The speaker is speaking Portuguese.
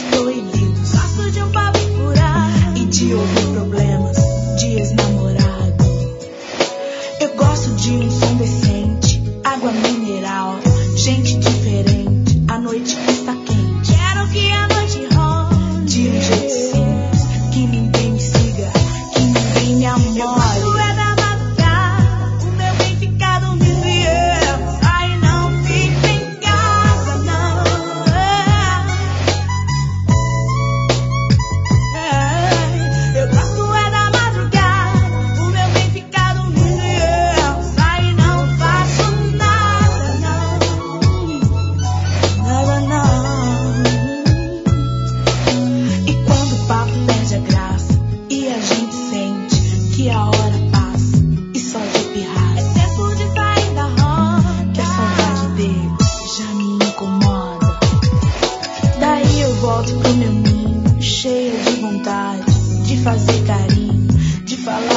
proibidos. Gosto de um papo furado e de ouvir problemas de ex-namorado. Eu gosto de um som decente, água mineral, gente diferente, a noite está quente. Quero que a noite role de um jeito simples, que ninguém me siga, que ninguém me amore. Volto pro meu ninho, cheia de vontade de fazer carinho, de falar